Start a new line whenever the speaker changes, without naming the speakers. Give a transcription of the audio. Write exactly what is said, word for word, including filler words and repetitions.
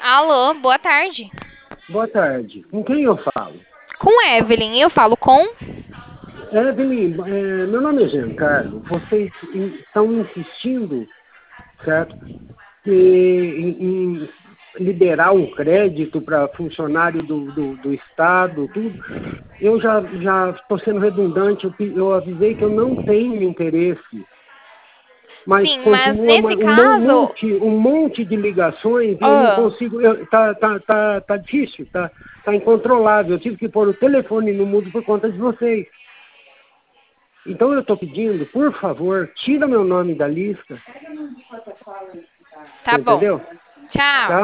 Alô, boa tarde.
Boa tarde. Com quem eu falo?
Com Evelyn, eu falo com...
Evelyn, é, meu nome é Giancarlo. Vocês in- estão insistindo, certo, que, em, em liberar um crédito para funcionário do, do, do Estado, tudo. Eu já já estou sendo redundante, eu, pe- eu avisei que eu não tenho interesse. Mas
Sim, mas
continua uma-
nesse
um, mon-
caso...
monte, um monte de ligações e eu não
Ah,
consigo. Eu, tá, tá, tá, tá difícil, tá, tá incontrolável. Eu tive que pôr o telefone no mudo por conta de vocês. Então eu estou pedindo, por favor, tira meu nome da lista.
tá
Você
bom.
entendeu?
Tchau.
Tá?